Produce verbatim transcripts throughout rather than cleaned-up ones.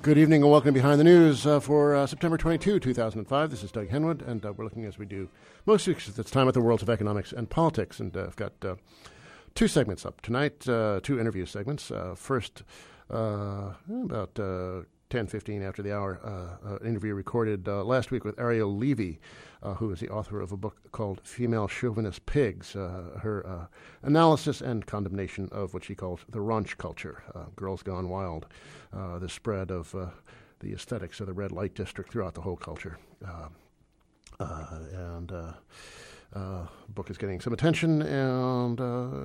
Good evening and welcome to Behind the News uh, for uh, September twenty-second, two thousand five. This is Doug Henwood, and uh, we're looking, as we do most weeks at this time, at the worlds of economics and politics. And uh, I've got uh, two segments up tonight, uh, two interview segments. Uh, first, uh, about uh, ten fifteen after the hour, uh, an interview recorded uh, last week with Ariel Levy, uh, who is the author of a book called Female Chauvinist Pigs, uh, her uh, analysis and condemnation of what she calls the raunch culture, uh, girls gone wild, uh, the spread of uh, the aesthetics of the red light district throughout the whole culture. Uh, uh, and uh, uh, the book is getting some attention, and uh,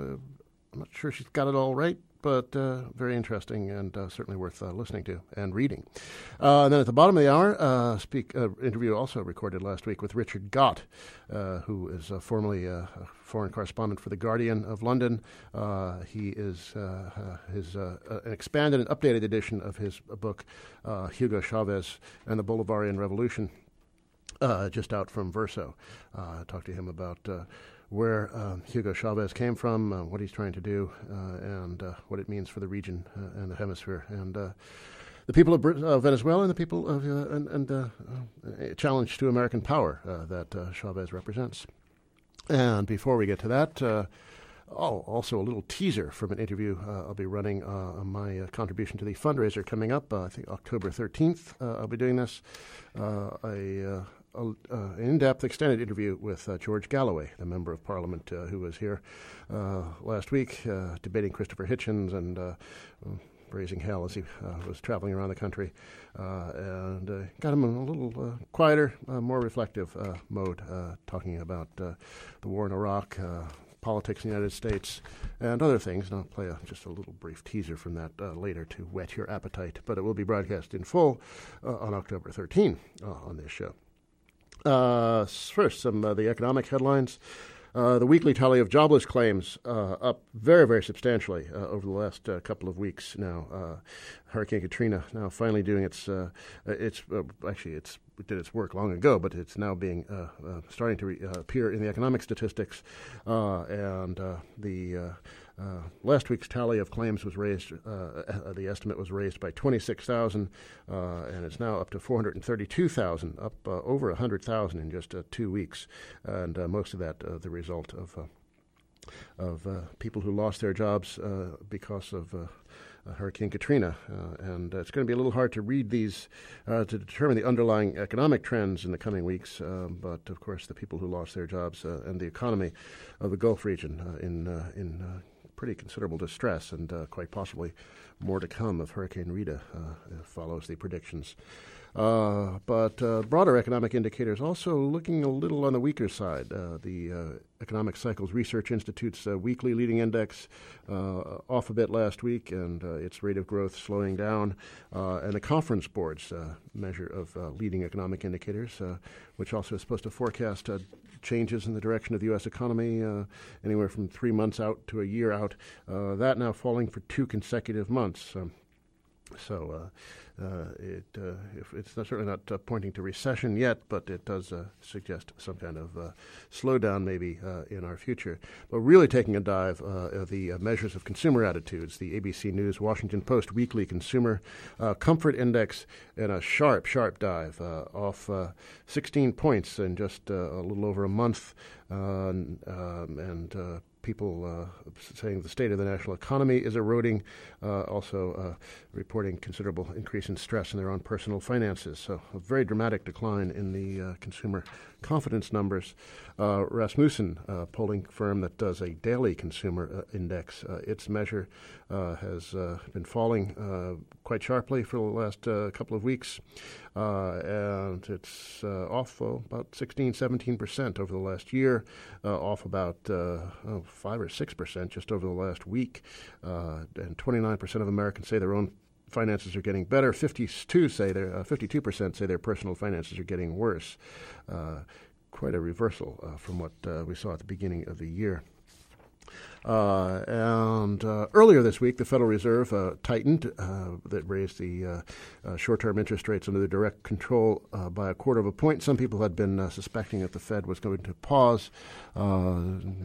I'm not sure she's got it all right, but uh, very interesting and uh, certainly worth uh, listening to and reading. Uh, and then at the bottom of the hour, uh, speak uh, interview also recorded last week with Richard Gott, uh, who is uh, formerly uh, a foreign correspondent for The Guardian of London. Uh, he is uh, uh, his uh, uh, an expanded and updated edition of his book, uh, Hugo Chavez and the Bolivarian Revolution, uh, just out from Verso. Uh, I talked to him about Uh, where uh, Hugo Chavez came from, uh, what he's trying to do, uh, and uh, what it means for the region uh, and the hemisphere, and uh, the people of Brit- uh, Venezuela and the people of uh, and, and uh, a challenge to American power uh, that uh, Chavez represents. And before we get to that, uh, oh, also a little teaser from an interview uh, I'll be running uh, on my uh, contribution to the fundraiser coming up. Uh, I think October thirteenth. Uh, I'll be doing this. Uh, I. Uh, Uh, an in-depth, extended interview with uh, George Galloway, the Member of Parliament uh, who was here uh, last week uh, debating Christopher Hitchens and uh, raising hell as he uh, was traveling around the country, uh, and uh, got him in a little uh, quieter, uh, more reflective uh, mode, uh, talking about uh, the war in Iraq, uh, politics in the United States, and other things. And I'll play a, just a little brief teaser from that uh, later to whet your appetite, but it will be broadcast in full uh, on October thirteenth uh, on this show. Uh, first, some uh, the economic headlines. Uh, the weekly tally of jobless claims uh, up very, very substantially uh, over the last uh, couple of weeks now. Uh, Hurricane Katrina now finally doing its uh, its uh, actually it's it did its work long ago, but it's now being uh, uh, starting to re- uh, appear in the economic statistics. Uh, and uh, the uh, uh, last week's tally of claims was raised. Uh, the estimate was raised by twenty-six thousand, uh, and it's now up to four hundred thirty-two thousand, up uh, over one hundred thousand in just uh, two weeks, and uh, most of that uh, the result of uh, of uh, people who lost their jobs uh, because of uh, uh, Hurricane Katrina. Uh, and uh, it's going to be a little hard to read these uh, to determine the underlying economic trends in the coming weeks. Uh, but, of course, the people who lost their jobs uh, and the economy of the Gulf region uh, in uh, in uh, pretty considerable distress, and uh, quite possibly more to come if Hurricane Rita uh, follows the predictions. Uh, but uh, broader economic indicators also looking a little on the weaker side. Uh, the uh, Economic Cycles Research Institute's uh, weekly leading index uh, off a bit last week, and uh, its rate of growth slowing down. Uh, and the Conference Board's uh, measure of uh, leading economic indicators, uh, which also is supposed to forecast uh, changes in the direction of the U S economy uh, anywhere from three months out to a year out. Uh, that now falling for two consecutive months. Um, so uh, uh, it uh, if it's not, certainly not uh, pointing to recession yet, but it does uh, suggest some kind of uh, slowdown maybe uh, in our future. But really taking a dive uh, of the uh, measures of consumer attitudes, the A B C News Washington Post Weekly Consumer uh, Comfort Index in a sharp, sharp dive uh, off uh, sixteen points in just uh, a little over a month, uh, um, and uh, people uh, saying the state of the national economy is eroding, uh, also uh, reporting considerable increase in stress in their own personal finances. So a very dramatic decline in the uh, consumer confidence numbers. Uh, Rasmussen, a polling firm that does a daily consumer uh, index, uh, its measure uh, has uh, been falling uh, quite sharply for the last uh, couple of weeks. Uh, and it's uh, off uh, about sixteen, seventeen percent over the last year, uh, off about uh, oh, five or six percent just over the last week. Uh, and twenty-nine percent of Americans say their own finances are getting better. fifty-two say their uh, fifty-two percent say their personal finances are getting worse. Uh, quite a reversal uh, from what uh, we saw at the beginning of the year. Uh, and uh, earlier this week, the Federal Reserve uh, tightened, uh, that raised the uh, uh, short-term interest rates under the direct control uh, by a quarter of a point. Some people had been uh, suspecting that the Fed was going to pause uh,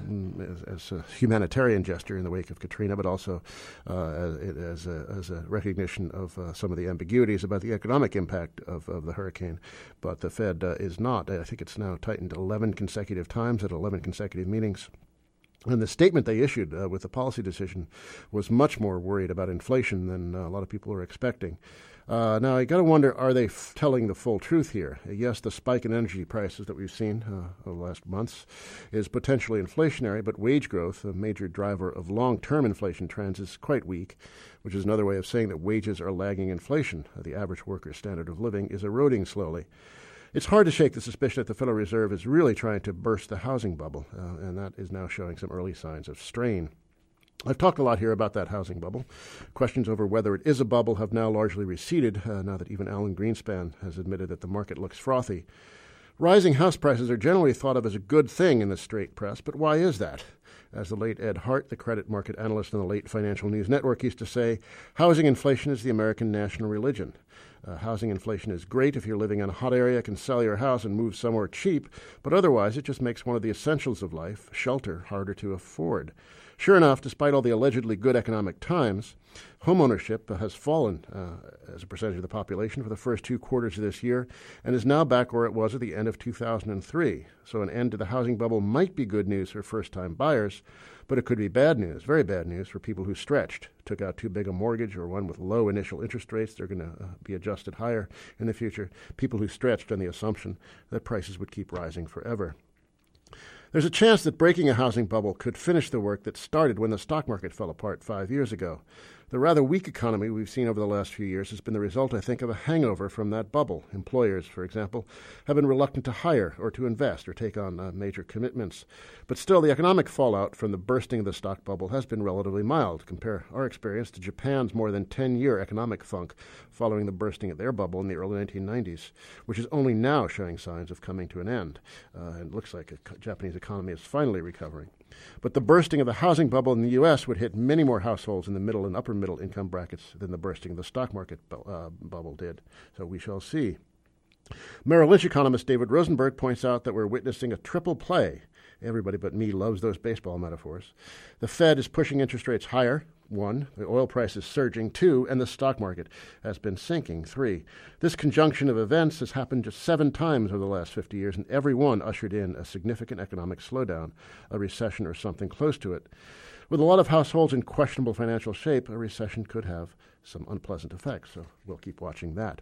as, as a humanitarian gesture in the wake of Katrina, but also uh, as, as, a, as a recognition of uh, some of the ambiguities about the economic impact of, of the hurricane. But the Fed uh, is not. I think it's now tightened eleven consecutive times at eleven consecutive meetings. And the statement they issued uh, with the policy decision was much more worried about inflation than uh, a lot of people were expecting. Uh, now, you got to wonder, are they f- telling the full truth here? Uh, yes, the spike in energy prices that we've seen uh, over the last months is potentially inflationary, but wage growth, a major driver of long-term inflation trends, is quite weak, which is another way of saying that wages are lagging inflation. Uh, the average worker's standard of living is eroding slowly. It's hard to shake the suspicion that the Federal Reserve is really trying to burst the housing bubble, uh, and that is now showing some early signs of strain. I've talked a lot here about that housing bubble. Questions over whether it is a bubble have now largely receded, uh, now that even Alan Greenspan has admitted that the market looks frothy. Rising house prices are generally thought of as a good thing in the straight press, but why is that? As the late Ed Hart, the credit market analyst on the late Financial News Network, used to say, housing inflation is the American national religion. Uh, housing inflation is great if you're living in a hot area, can sell your house and move somewhere cheap, but otherwise it just makes one of the essentials of life, shelter, harder to afford. Sure enough, despite all the allegedly good economic times, homeownership has fallen uh, as a percentage of the population for the first two quarters of this year and is now back where it was at the end of two thousand three. So an end to the housing bubble might be good news for first-time buyers, but it could be bad news, very bad news for people who stretched, took out too big a mortgage or one with low initial interest rates. They're going to uh, be adjusted higher in the future. People who stretched on the assumption that prices would keep rising forever. There's a chance that breaking a housing bubble could finish the work that started when the stock market fell apart five years ago. The rather weak economy we've seen over the last few years has been the result, I think, of a hangover from that bubble. Employers, for example, have been reluctant to hire or to invest or take on uh, major commitments. But still, the economic fallout from the bursting of the stock bubble has been relatively mild. Compare our experience to Japan's more than ten-year economic funk following the bursting of their bubble in the early nineteen nineties, which is only now showing signs of coming to an end. Uh, and it looks like the Japanese economy is finally recovering. But the bursting of the housing bubble in the U S would hit many more households in the middle and upper middle income brackets than the bursting of the stock market bu- uh, bubble did. So we shall see. Merrill Lynch economist David Rosenberg points out that we're witnessing a triple play. Everybody but me loves those baseball metaphors. The Fed is pushing interest rates higher. One, the oil price is surging. Two, and the stock market has been sinking. Three, this conjunction of events has happened just seven times over the last fifty years, and every one ushered in a significant economic slowdown, a recession or something close to it. With a lot of households in questionable financial shape, a recession could have some unpleasant effects, so we'll keep watching that.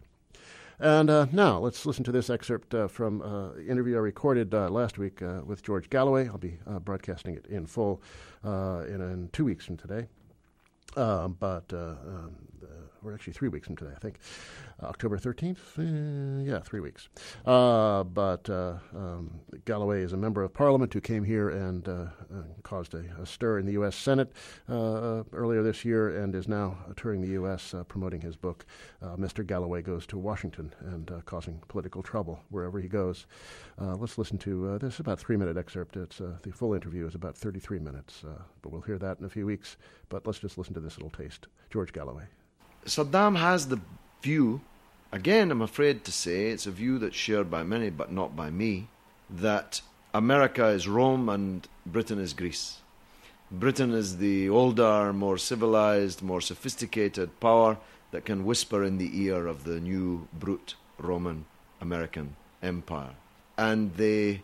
And uh, now let's listen to this excerpt uh, from an uh, interview I recorded uh, last week uh, with George Galloway. I'll be uh, broadcasting it in full uh, in, in two weeks from today. Uh, but uh, um, uh, we're actually three weeks from today, I think. Uh, October thirteenth? Uh, yeah, three weeks. Uh, but uh, um, Galloway is a member of Parliament who came here and uh, uh, caused a, a stir in the U S Senate uh, earlier this year and is now touring the U S uh, promoting his book, uh, Mister Galloway Goes to Washington, and uh, causing political trouble wherever he goes. Uh, let's listen to uh, this about three-minute excerpt. It's uh, the full interview is about thirty-three minutes, uh, but we'll hear that in a few weeks. But let's just listen to this little taste. George Galloway. Saddam has the view, again I'm afraid to say, it's a view that's shared by many but not by me, that America is Rome and Britain is Greece. Britain is the older, more civilized, more sophisticated power that can whisper in the ear of the new brute Roman American empire. And the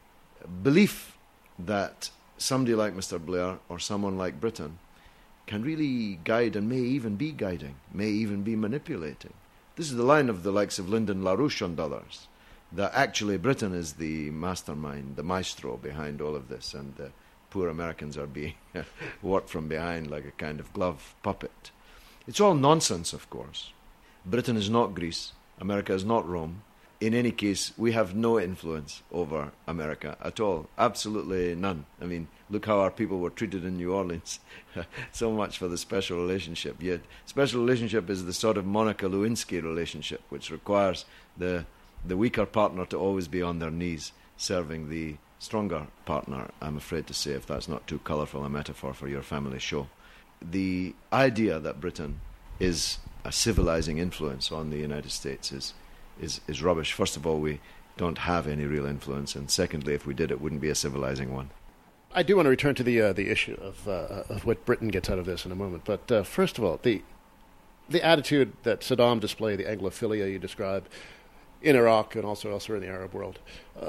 belief that somebody like Mister Blair or someone like Britain can really guide and may even be guiding, may even be manipulating. This is the line of the likes of Lyndon LaRouche and others, that actually Britain is the mastermind, the maestro behind all of this, and the poor Americans are being worked from behind like a kind of glove puppet. It's all nonsense, of course. Britain is not Greece. America is not Rome. In any case, we have no influence over America at all. Absolutely none. I mean, look how our people were treated in New Orleans. So much for the special relationship. Yet, special relationship is the sort of Monica Lewinsky relationship, which requires the the weaker partner to always be on their knees serving the stronger partner, I'm afraid to say, if that's not too colourful a metaphor for your family show. The idea that Britain is a civilizing influence on the United States is, is, is rubbish. First of all, we don't have any real influence, and secondly, if we did, it wouldn't be a civilizing one. I do want to return to the uh, the issue of uh, of what Britain gets out of this in a moment, but uh, first of all, the the attitude that Saddam displayed, the Anglophilia you described in Iraq and also elsewhere in the Arab world, uh,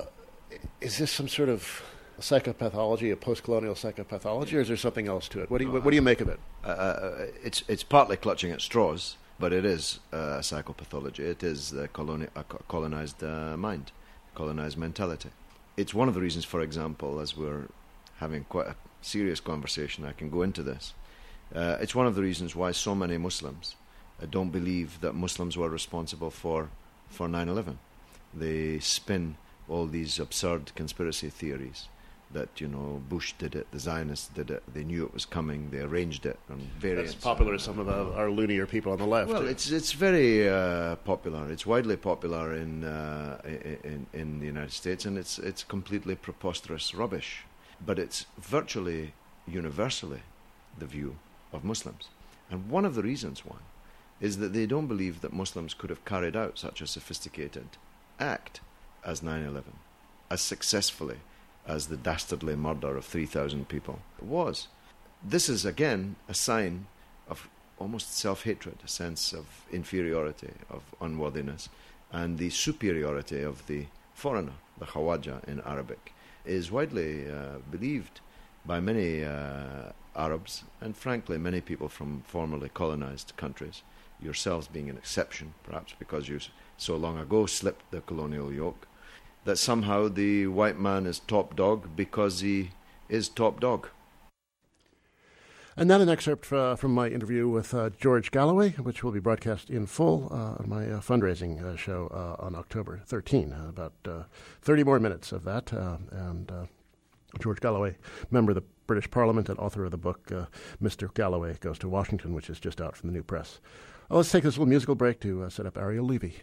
is this some sort of psychopathology, a post-colonial psychopathology, or is there something else to it? What do you what, what do you make of it? Uh, it's it's partly clutching at straws, but it is uh, psychopathology. It is the coloni- a colonized uh, mind, colonized mentality. It's one of the reasons, for example, as we're having quite a serious conversation, I can go into this. Uh, it's one of the reasons why so many Muslims uh, don't believe that Muslims were responsible for for nine eleven. They spin all these absurd conspiracy theories that, you know, Bush did it, the Zionists did it, they knew it was coming, they arranged it, and variants. That's popular as some of our, our loonier people on the left. Well, it's it's very uh, popular. It's widely popular in, uh, in in the United States, and it's it's completely preposterous rubbish. But it's virtually universally the view of Muslims. And one of the reasons why is that they don't believe that Muslims could have carried out such a sophisticated act as nine eleven, as successfully as the dastardly murder of three thousand people was. This is, again, a sign of almost self-hatred, a sense of inferiority, of unworthiness, and the superiority of the foreigner, the Khawaja in Arabic, is widely uh, believed by many uh, Arabs, and frankly many people from formerly colonized countries, yourselves being an exception, perhaps because you so long ago slipped the colonial yoke, that somehow the white man is top dog because he is top dog. And now an excerpt uh, from my interview with uh, George Galloway, which will be broadcast in full uh, on my uh, fundraising uh, show uh, on October thirteenth. Uh, about uh, thirty more minutes of that. Uh, and uh, George Galloway, member of the British Parliament and author of the book uh, Mister Galloway Goes to Washington, which is just out from the New Press. Well, let's take this little musical break to uh, set up Ariel Levy.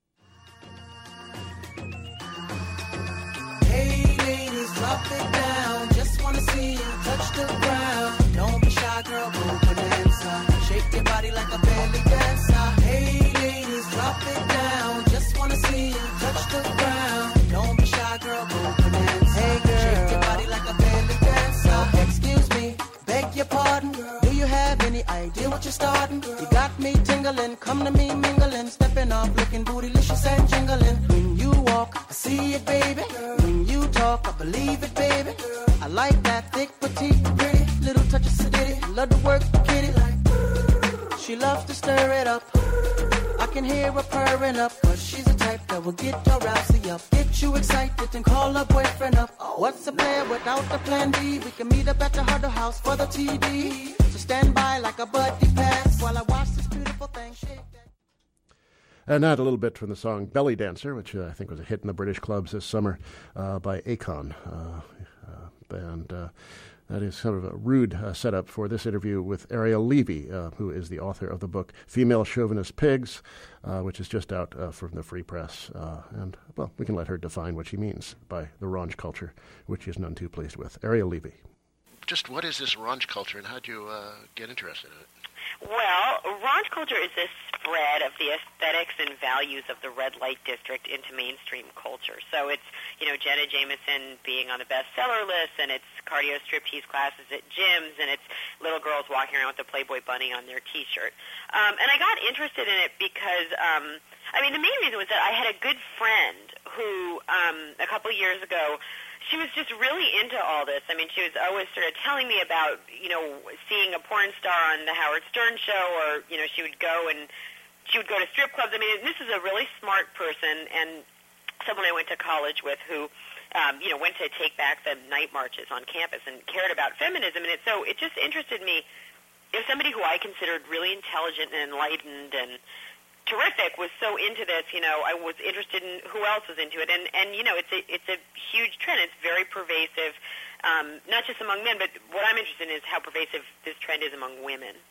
Hey ladies, drop it down. Just wanna see you touch the ground. Don't be shy, girl, go bonanza. Shake your body like a belly dancer. Hey ladies, drop it down. Just wanna see you touch the ground. Don't be shy, girl, go bonanza. Hey girl, shake your body like a belly dancer. Excuse me, beg your pardon. Do you have any idea what you're starting? You got me tingling, come to me mingling, stepping off, looking bootylicious and jingling. When you walk, I see it, baby. When you talk, I believe it, baby. I like that thick, petite, pretty, little touch of sedity. Love to work the kitty like. She loves to stir it up. I can hear her purring up, but she's the type that will get her rousey up, get you excited and call her boyfriend up. What's a player without a plan B? We can meet up at the Huddle House for the T V. So stand by like a buddy pass while I watch this beautiful thing shake that. And now a little bit from the song Belly Dancer, which uh, I think was a hit in the British clubs this summer uh, by Akon. Uh, uh, and uh, that is sort of a rude uh, setup for this interview with Ariel Levy, uh, who is the author of the book Female Chauvinist Pigs, uh, which is just out uh, from the Free Press. Uh, and, well, we can let her define what she means by the raunch culture, which she is none too pleased with. Ariel Levy. Just what is this raunch culture, and how did you uh, get interested in it? Well, raunch culture is this spread of the aesthetics and values of the red light district into mainstream culture. So it's, you know, Jenna Jameson being on the bestseller list, and it's cardio striptease classes at gyms, and it's little girls walking around with the Playboy bunny on their T-shirt. Um, and I got interested in it because, um, I mean, the main reason was that I had a good friend who, um, a couple years ago, she was just really into all this. I mean, she was always sort of telling me about, you know, seeing a porn star on the Howard Stern show, or, you know, she would go and she would go to strip clubs. I mean, this is a really smart person, and someone I went to college with who, um, you know, went to take back the night marches on campus and cared about feminism. And it, so it just interested me if somebody who I considered really intelligent and enlightened and terrific was so into this, you know, I was interested in who else was into it. And, and you know, it's a, it's a huge trend. It's very pervasive, um, not just among men, but what I'm interested in is how pervasive this trend is among women.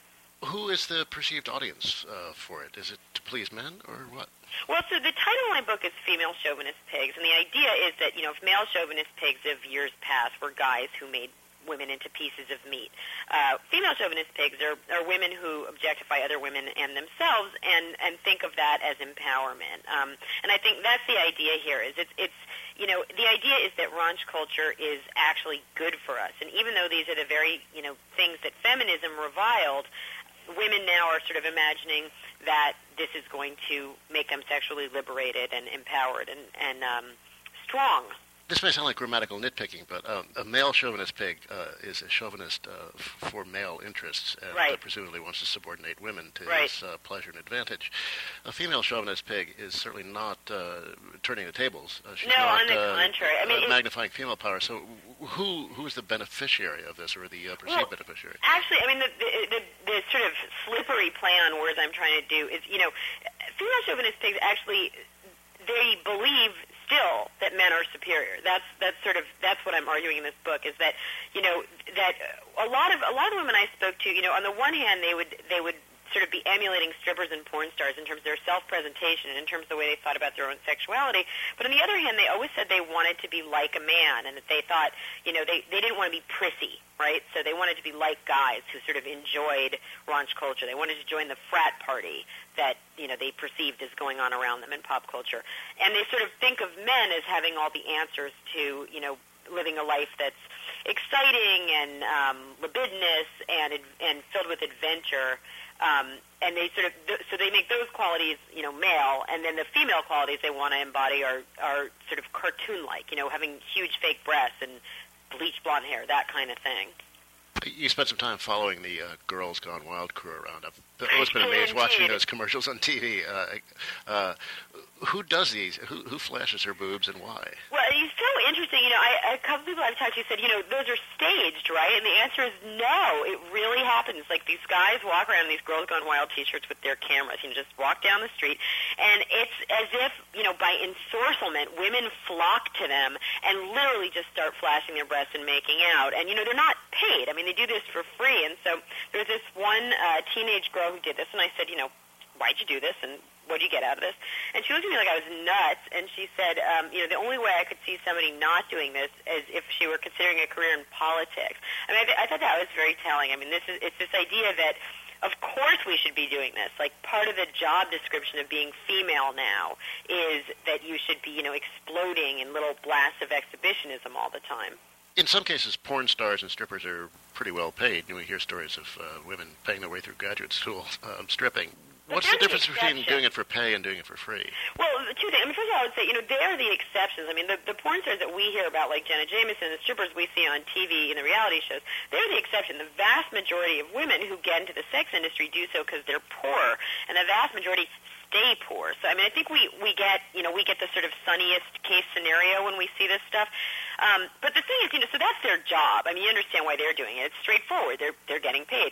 Who is the perceived audience uh, for it? Is it to please men or what? Well, so the title of my book is Female Chauvinist Pigs, and the idea is that, you know, if male chauvinist pigs of years past were guys who made women into pieces of meat, uh, female chauvinist pigs are, are women who objectify other women and themselves and, and think of that as empowerment. Um, and I think that's the idea here. Is it's, it's, you know, the idea is that raunch culture is actually good for us. And even though these are the very, you know, things that feminism reviled, women now are sort of imagining that this is going to make them sexually liberated and empowered and, and um, strong. This may sound like grammatical nitpicking, but um, a male chauvinist pig uh, is a chauvinist uh, f- for male interests and right. uh, presumably wants to subordinate women to right. his uh, pleasure and advantage. A female chauvinist pig is certainly not uh, turning the tables. Uh, she's no, not, on the uh, contrary. I mean, uh, magnifying female power. So who who is the beneficiary of this, or the uh, perceived well, beneficiary? Actually, I mean, the, the, the, the sort of slippery play on words I'm trying to do is, you know, female chauvinist pigs actually, they believe still that men are superior. That's that's sort of that's what I'm arguing in this book, is that, you know, that a lot of a lot of women I spoke to, you know, on the one hand they would they would sort of be emulating strippers and porn stars in terms of their self-presentation and in terms of the way they thought about their own sexuality. But on the other hand, they always said they wanted to be like a man, and that they thought, you know, they, they didn't want to be prissy, right? So they wanted to be like guys who sort of enjoyed raunch culture. They wanted to join the frat party that, you know, they perceived as going on around them in pop culture. And they sort of think of men as having all the answers to, you know, living a life that's exciting and um, libidinous and and filled with adventure. Um, and they sort of, so they make those qualities, you know, male, and then the female qualities they want to embody are, are sort of cartoon-like, you know, having huge fake breasts and bleached blonde hair, that kind of thing. You spent some time following the uh, Girls Gone Wild crew around. I've always been amazed watching those commercials on T V. Uh, uh, who does these? Who, who flashes her boobs and why? Well, it's so interesting. You know, I, a couple people I've talked to said, you know, those are staged, right? And the answer is no. It really happens. Like, these guys walk around in these Girls Gone Wild T-shirts with their cameras. You know, just walk down the street, and it's as if, you know, by ensorcelment, women flock to them and literally just start flashing their breasts and making out. And, you know, they're not paid. I mean, they do this for free. And so there's this one uh, teenage girl who did this, and I said, you know, why'd you do this, and what did you get out of this? And she looked at me like I was nuts, and she said, um, you know, the only way I could see somebody not doing this is if she were considering a career in politics. I mean, I, th- I thought that was very telling. I mean, this is it's this idea that, of course we should be doing this. Like, part of the job description of being female now is that you should be, you know, exploding in little blasts of exhibitionism all the time. In some cases, porn stars and strippers are pretty well paid. You know, we hear stories of uh, women paying their way through graduate school um, stripping. What's the difference between doing it for pay and doing it for free? Well, two things. I mean, first of all, I would say, you know, they're the exceptions. I mean, the, the porn stars that we hear about, like Jenna Jameson, the strippers we see on T V in the reality shows, they're the exception. The vast majority of women who get into the sex industry do so because they're poor, and the vast majority stay poor. So, I mean, I think we, we get, you know, we get the sort of sunniest case scenario when we see this stuff. Um, but the thing is, you know, so that's their job. I mean, you understand why they're doing it. It's straightforward. They're, they're getting paid.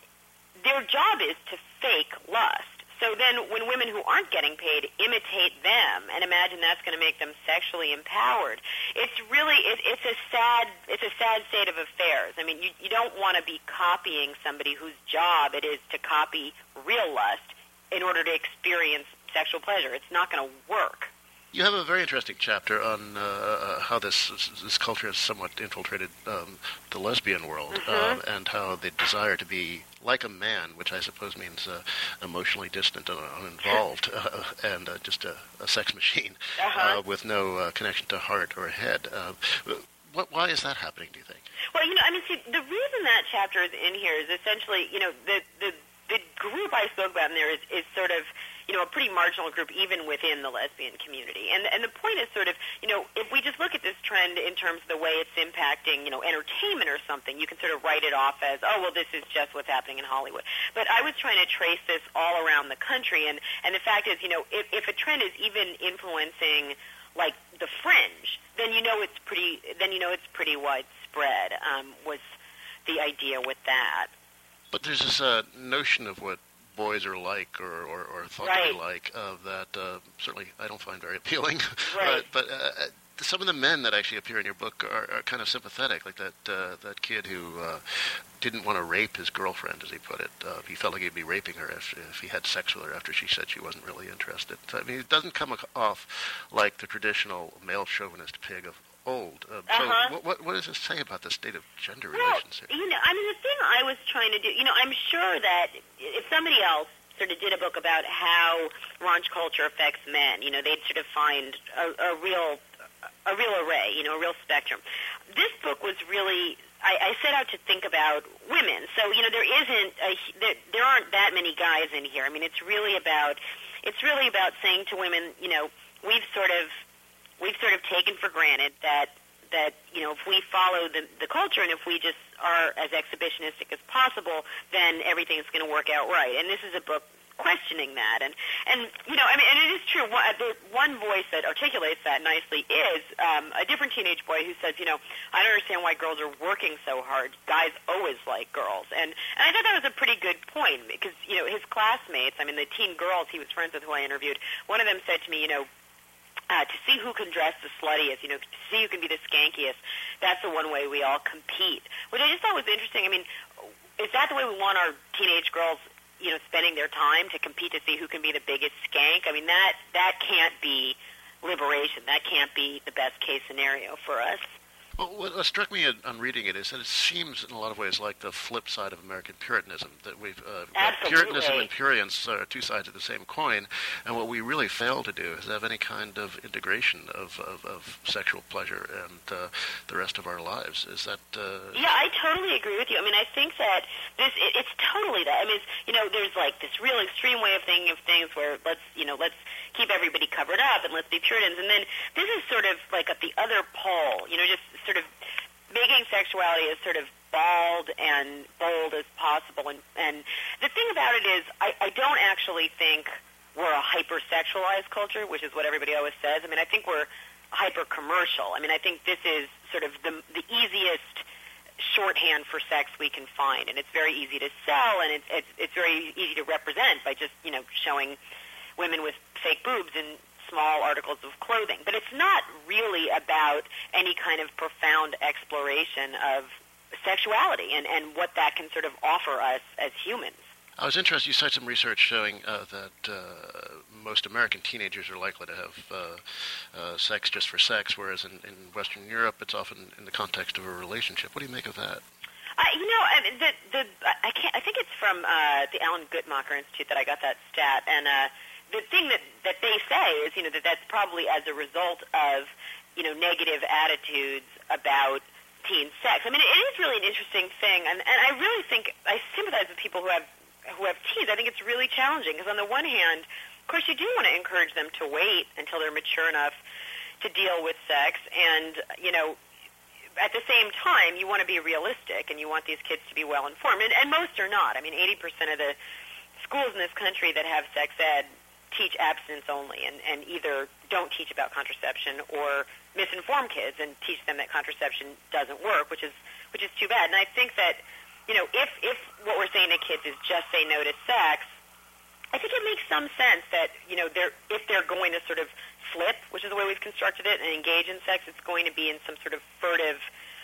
Their job is to fake lust. So then when women who aren't getting paid imitate them and imagine that's going to make them sexually empowered, it's really, it, it's a sad, it's a sad state of affairs. I mean, you, you don't want to be copying somebody whose job it is to copy real lust in order to experience sexual pleasure. It's not going to work. You have a very interesting chapter on uh, how this this culture has somewhat infiltrated um, the lesbian world, mm-hmm. uh, and how the desire to be like a man, which I suppose means uh, emotionally distant and uninvolved, uh, and uh, just a, a sex machine uh-huh. uh, with no uh, connection to heart or head. Uh, what, why is that happening, do you think? Well, you know, I mean, see, the reason that chapter is in here is essentially, you know, the the, the group I spoke about in there is, is sort of, you know, a pretty marginal group even within the lesbian community. And and the point is sort of, you know, if we just look at this trend in terms of the way it's impacting, you know, entertainment or something, you can sort of write it off as, oh, well, this is just what's happening in Hollywood. But I was trying to trace this all around the country, and, and the fact is, you know, if, if a trend is even influencing, like, the fringe, then you know it's pretty, then you know it's pretty widespread, um, was the idea with that. But there's this uh, notion of what boys are like, or, or, or thought right. to be like, uh, that uh, certainly I don't find very appealing. Right. uh, but uh, some of the men that actually appear in your book are, are kind of sympathetic, like that uh, that kid who uh, didn't want to rape his girlfriend, as he put it. Uh, he felt like he'd be raping her if, if he had sex with her after she said she wasn't really interested. So, I mean, it doesn't come off like the traditional male chauvinist pig of old. Uh, so uh-huh. what, what, what does this say about the state of gender well, relations here? You know, I mean, the thing I was trying to do, you know, I'm sure that if somebody else sort of did a book about how raunch culture affects men, you know, they'd sort of find a, a real a real array, you know, a real spectrum. This book was really, I, I set out to think about women. So, you know, there isn't, a, there, there aren't that many guys in here. I mean, it's really about, it's really about saying to women, you know, we've sort of, we've sort of taken for granted that, that, you know, if we follow the, the culture and if we just are as exhibitionistic as possible, then everything's going to work out right. And this is a book questioning that. And, and you know, I mean, and it is true. One, the one voice that articulates that nicely is um, a different teenage boy who says, you know, I don't understand why girls are working so hard. Guys always like girls. And, and I thought that was a pretty good point because, you know, his classmates, I mean, the teen girls he was friends with who I interviewed, one of them said to me, you know, Uh, to see who can dress the sluttiest, you know, to see who can be the skankiest, that's the one way we all compete, which I just thought was interesting. I mean, is that the way we want our teenage girls, you know, spending their time to compete to see who can be the biggest skank? I mean, that that can't be liberation. That can't be the best case scenario for us. Well, what struck me on reading it is that it seems in a lot of ways like the flip side of American Puritanism, that we've uh, Puritanism and Purians are two sides of the same coin, and what we really fail to do is have any kind of integration of, of, of sexual pleasure and uh, the rest of our lives. Is that... Uh... Yeah, I totally agree with you. I mean, I think that this, it, it's totally that. I mean, it's, you know, there's like this real extreme way of thinking of things where let's, you know, let's keep everybody covered up and let's be Puritans, and then this is sort of like at the other pole, you know, just sort of making sexuality as sort of bald and bold as possible. And, and the thing about it is I, I don't actually think we're a hyper-sexualized culture, which is what everybody always says. I mean, I think we're hyper-commercial. I mean, I think this is sort of the, the easiest shorthand for sex we can find, and it's very easy to sell, and it's, it's, it's very easy to represent by just, you know, showing women with fake boobs and small articles of clothing. But it's not really about any kind of profound exploration of sexuality and, and what that can sort of offer us as humans. I was interested, you cite some research showing uh, that uh, most American teenagers are likely to have uh, uh, sex just for sex, whereas in, in Western Europe it's often in the context of a relationship. What do you make of that? Uh, you know, I, mean, the, the, I, can't, I think it's from uh, the Alan Guttmacher Institute that I got that stat, and uh, the thing that, that they say is, you know, that that's probably as a result of, you know, negative attitudes about teen sex. I mean, it is really an interesting thing, and, and I really think I sympathize with people who have who have teens. I think it's really challenging because on the one hand, of course, you do want to encourage them to wait until they're mature enough to deal with sex, and, you know, at the same time, you want to be realistic and you want these kids to be well informed, and, and most are not. I mean, eighty percent of the schools in this country that have sex ed teach abstinence only and, and either don't teach about contraception or misinform kids and teach them that contraception doesn't work, which is which is too bad. And I think that, you know, if, if what we're saying to kids is just say no to sex, I think it makes some sense that, you know, they're, if they're going to sort of flip, which is the way we've constructed it, and engage in sex, it's going to be in some sort of furtive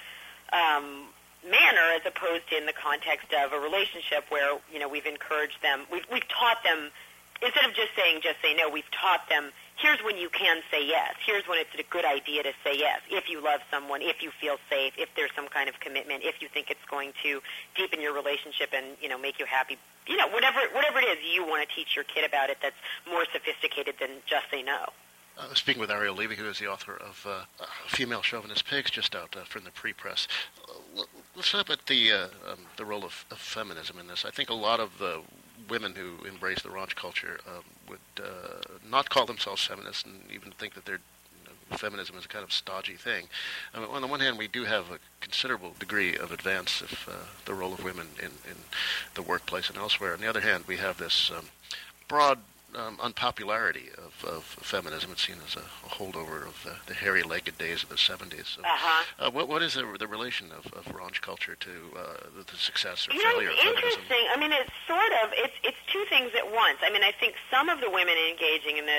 um, manner as opposed to in the context of a relationship where, you know, we've encouraged them, we've, we've taught them, instead of just saying just say no, we've taught them, here's when you can say yes. Here's when it's a good idea to say yes. If you love someone, if you feel safe, if there's some kind of commitment, if you think it's going to deepen your relationship and, you know, make you happy. You know, whatever whatever it is you want to teach your kid about it that's more sophisticated than just say no. Uh, speaking with Ariel Levy, who is the author of uh, Female Chauvinist Pigs, just out uh, from the pre-press. Uh, let's talk about the, uh, um, the role of, of feminism in this. I think a lot of the women who embrace the raunch culture um, would uh, not call themselves feminists and even think that they're, you know, feminism is a kind of stodgy thing. I mean, on the one hand, we do have a considerable degree of advance of uh, the role of women in, in the workplace and elsewhere. On the other hand, we have this um, broad um, unpopularity of, of feminism. It's seen as a, a holdover of the, the hairy-legged days of the seventies. So, uh-huh. uh, what, what is the, the relation of, of raunch culture to uh, the, the success or you failure know, of it's feminism? Interesting. I mean, it's sort of, it's, it's two things at once. I mean, I think some of the women engaging in this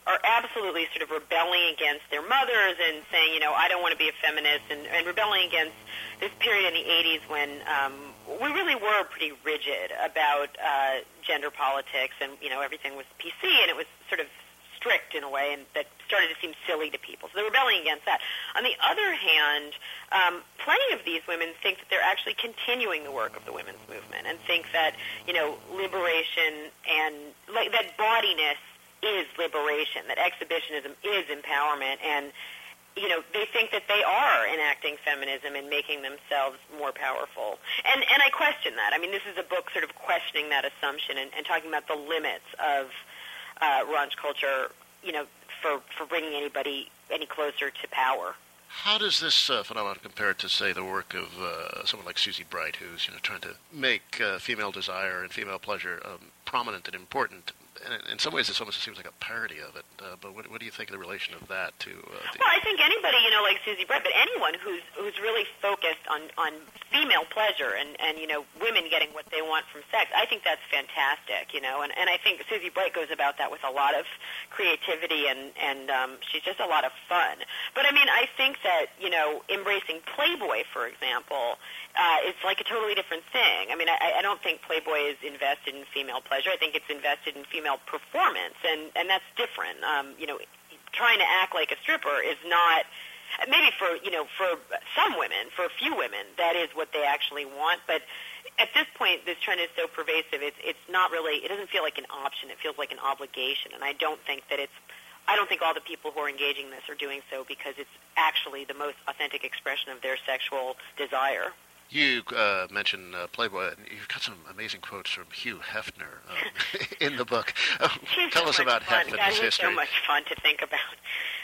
are absolutely sort of rebelling against their mothers and saying, you know, I don't want to be a feminist, and, and rebelling against this period in the eighties when um, we really were pretty rigid about uh, gender politics, and, you know, everything was P C, and it was sort of strict in a way, and that started to seem silly to people. So they're rebelling against that. On the other hand, um, plenty of these women think that they're actually continuing the work of the women's movement, and think that, you know, liberation and like that bodiness is liberation, that exhibitionism is empowerment, and, you know, they think that they are enacting feminism and making themselves more powerful. And and I question that. I mean, this is a book sort of questioning that assumption and, and talking about the limits of uh, raunch culture, you know, for, for bringing anybody any closer to power. How does this uh, phenomenon compare to, say, the work of uh, someone like Susie Bright, who's, you know, trying to make uh, female desire and female pleasure um, prominent and important? And in some ways, it almost seems like a parody of it. Uh, but what, what do you think of the relation of that to? Uh, the well, I think anybody, you know, like Susie Bright, but anyone who's who's really focused on, on female pleasure and, and you know, women getting what they want from sex, I think that's fantastic. You know, and, and I think Susie Bright goes about that with a lot of creativity, and and um, she's just a lot of fun. But I mean, I think that, you know, embracing Playboy, for example, uh, it's like a totally different thing. I mean, I, I don't think Playboy is invested in female pleasure. I think it's invested in female performance, and, and that's different. Um, you know, trying to act like a stripper is not, maybe for, you know, for some women, for a few women, that is what they actually want, but at this point, this trend is so pervasive, it's, it's not really, it doesn't feel like an option, it feels like an obligation, and I don't think that it's, I don't think all the people who are engaging in this are doing so because it's actually the most authentic expression of their sexual desire. You uh, mentioned uh, Playboy, and you've got some amazing quotes from Hugh Hefner um, in the book. Uh, tell so us about fun. Hefner's God, he's history. so much fun to think about.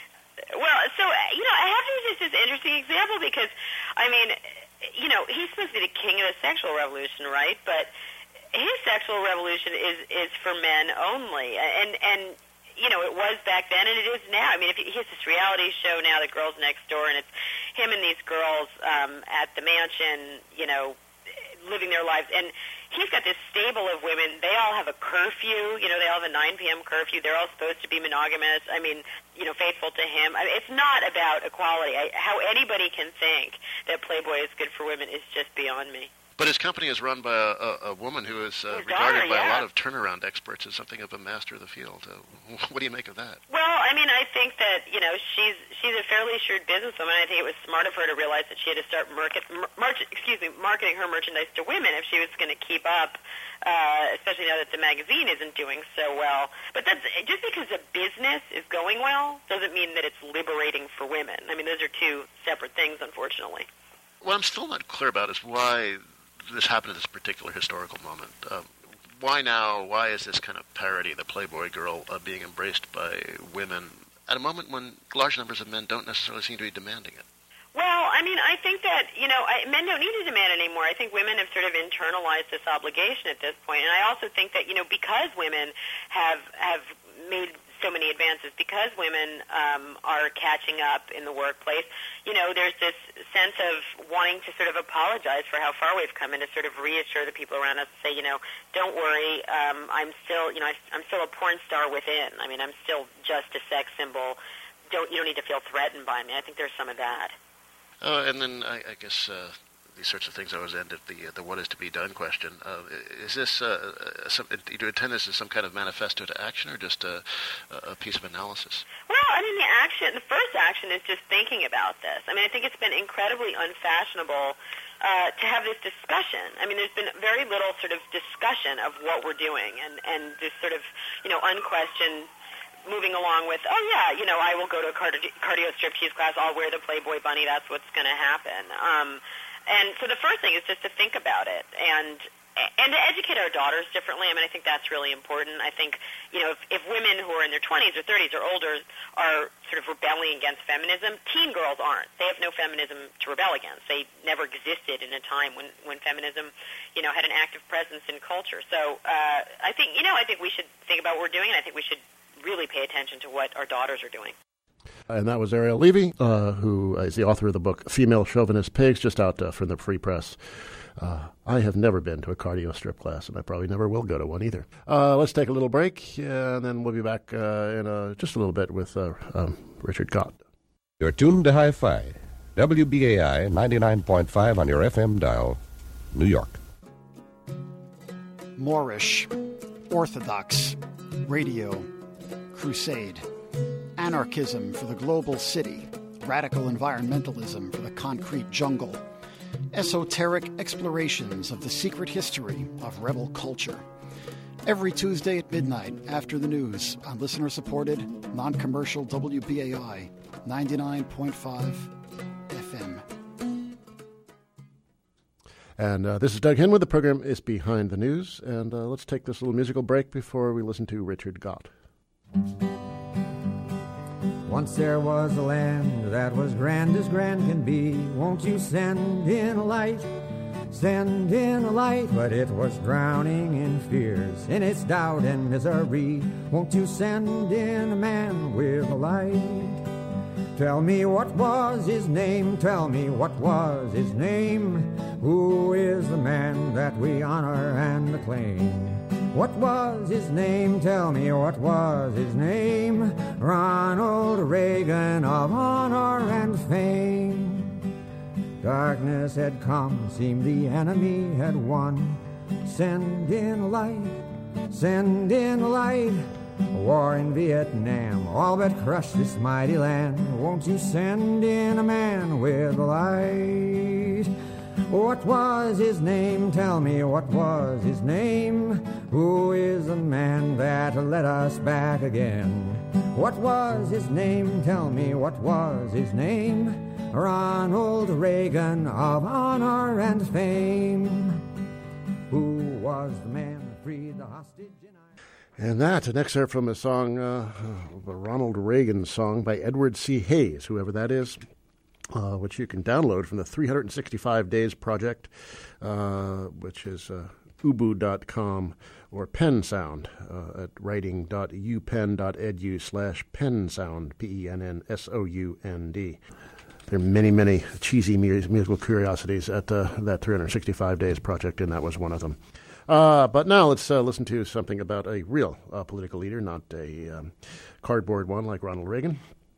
Well, so, you know, Hefner's just this interesting example because, I mean, you know, he's supposed to be the king of the sexual revolution, right? But his sexual revolution is, is for men only. And, and you know, it was back then, and it is now. I mean, if he has this reality show now, The Girls Next Door, and it's him and these girls um, at the mansion, you know, living their lives. And he's got this stable of women. They all have a curfew. You know, they all have a nine p.m. curfew. They're all supposed to be monogamous. I mean, you know, faithful to him. I mean, it's not about equality. I, how anybody can think that Playboy is good for women is just beyond me. But his company is run by a, a, a woman who is uh, His regarded daughter, by yeah. a lot of turnaround experts as something of a master of the field. Uh, what do you make of that? Well, I mean, I think that, you know, she's she's a fairly shrewd businesswoman. I think it was smart of her to realize that she had to start market, mar- excuse me, marketing her merchandise to women if she was going to keep up, uh, especially now that the magazine isn't doing so well. But that's, just because a business is going well doesn't mean that it's liberating for women. I mean, those are two separate things, unfortunately. What I'm still not clear about is why this happened at this particular historical moment. Um, why now? Why is this kind of parody, the Playboy girl, uh, being embraced by women at a moment when large numbers of men don't necessarily seem to be demanding it? Well, I mean, I think that, you know, I, men don't need to demand anymore. I think women have sort of internalized this obligation at this point. And I also think that, you know, because women have have made so many advances, because women um, are catching up in the workplace, you know, there's this sense of wanting to sort of apologize for how far we've come and to sort of reassure the people around us, say, you know, don't worry, um, I'm still, you know, I'm still a porn star within. I mean, I'm still just a sex symbol. Don't you don't need to feel threatened by me. I think there's some of that. Uh, and then I, I guess uh, these sorts of things always end at the uh, the what is to be done question. Uh, is this uh, some, do you intend this as some kind of manifesto to action, or just a, a piece of analysis? Well, I mean, the action, the first action is just thinking about this. I mean, I think it's been incredibly unfashionable uh, to have this discussion. I mean, there's been very little sort of discussion of what we're doing, and and this sort of, you know, unquestioned moving along with, oh, yeah, you know, I will go to a cardio, cardio striptease class, I'll wear the Playboy bunny, that's what's going to happen. Um, and so the first thing is just to think about it and and to educate our daughters differently. I mean, I think that's really important. I think, you know, if, if women who are in their twenties or thirties or older are sort of rebelling against feminism, teen girls aren't. They have no feminism to rebel against. They never existed in a time when, when feminism, you know, had an active presence in culture. So uh, I think, you know, I think we should think about what we're doing, and I think we should really pay attention to what our daughters are doing. And that was Ariel Levy, uh, who is the author of the book Female Chauvinist Pigs, just out uh, from the Free Press. Uh, I have never been to a cardio strip class, and I probably never will go to one either. Uh, let's take a little break, and then we'll be back uh, in a, just a little bit with uh, um, Richard Gott. You're tuned to Hi-Fi, W B A I ninety-nine point five on your F M dial, New York. Moorish, Orthodox, radio, crusade, anarchism for the global city, radical environmentalism for the concrete jungle, esoteric explorations of the secret history of rebel culture. Every Tuesday at midnight after the news on listener-supported, non-commercial W B A I ninety-nine point five F M. And uh, this is Doug Henwood. The program is Behind the News. And uh, let's take this little musical break before we listen to Richard Gott. Once there was a land that was grand as grand can be. Won't you send in a light, send in a light? But it was drowning in fears, in its doubt and misery. Won't you send in a man with a light? Tell me what was his name, tell me what was his name. Who is the man that we honor and acclaim? What was his name? Tell me what was his name? Ronald Reagan of honor and fame. Darkness had come, seemed the enemy had won. Send in a light, send in a light. War in Vietnam all but crushed this mighty land. Won't you send in a man with a light? What was his name? Tell me what was his name? Who is the man that led us back again? What was his name? Tell me what was his name? Ronald Reagan of honor and fame. Who was the man that freed the hostage in Ireland? And that, an excerpt from a song, uh, a Ronald Reagan song by Edward C. Hayes, whoever that is, uh, which you can download from the three hundred sixty-five Days Project, uh, which is uh, ubu dot com or PennSound uh, at writing dot u penn dot edu slash PennSound, P E N N S O U N D. There are many, many cheesy musical curiosities at uh, that three hundred sixty-five Days Project, and that was one of them. Uh, but now let's uh, listen to something about a real uh, political leader, not a um, cardboard one like Ronald Reagan.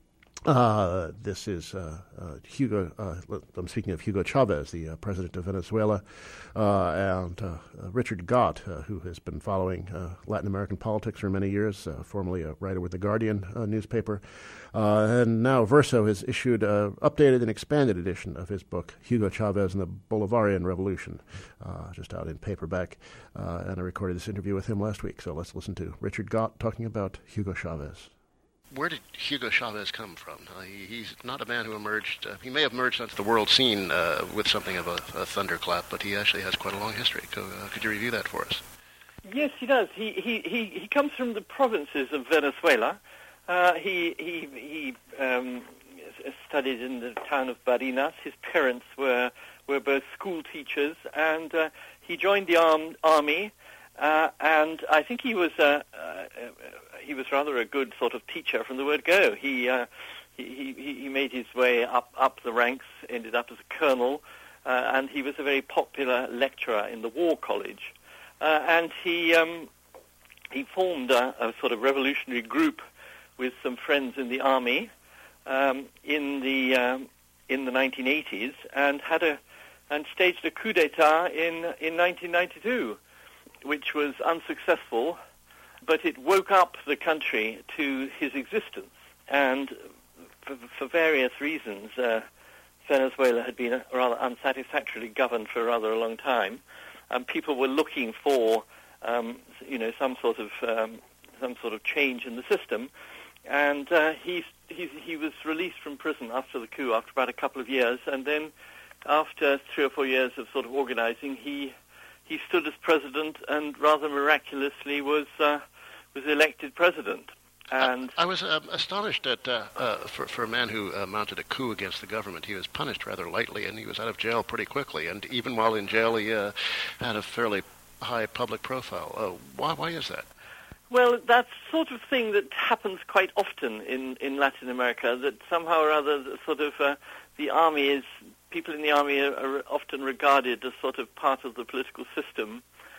Uh, this is uh, uh, Hugo, uh, I'm speaking of Hugo Chavez, the uh, president of Venezuela, uh, and uh, uh, Richard Gott, uh, who has been following uh, Latin American politics for many years, uh, formerly a writer with the Guardian uh, newspaper. Uh, and now Verso has issued an updated and expanded edition of his book, Hugo Chavez and the Bolivarian Revolution, uh, just out in paperback. Uh, and I recorded this interview with him last week. So let's listen to Richard Gott talking about Hugo Chavez. Where did Hugo Chavez come from? Uh, he, he's not a man who emerged, uh, he may have emerged onto the world scene uh, with something of a, a thunderclap, but he actually has quite a long history. Could, uh, could you review that for us? Yes, he does. He he, he, he comes from the provinces of Venezuela. Uh, he he, he um, studied in the town of Barinas. His parents were, were both school teachers, and uh, he joined the arm, army, uh, and I think he was... Uh, uh, He was rather a good sort of teacher from the word go. He uh, he, he he made his way up up the ranks, ended up as a colonel, uh, and he was a very popular lecturer in the War College. Uh, and he um, he formed a, a sort of revolutionary group with some friends in the army um, in the um, in the nineteen eighties, and had a and staged a coup d'état in in nineteen ninety-two, which was unsuccessful. But it woke up the country to his existence, and for, for various reasons, uh, Venezuela had been rather unsatisfactorily governed for rather a long time, and people were looking for, um, you know, some sort of um, some sort of change in the system. And uh, he he he was released from prison after the coup, after about a couple of years, and then after three or four years of sort of organizing, he he stood as president, and rather miraculously was. Uh, was elected president. And I, I was uh, astonished that uh, uh, for, for a man who uh, mounted a coup against the government, he was punished rather lightly, and he was out of jail pretty quickly. And even while in jail, he uh, had a fairly high public profile. Uh, why, why is that? Well, that's sort of thing that happens quite often in, in Latin America, that somehow or other sort of uh, the army is people in the army are, are often regarded as sort of part of the political system,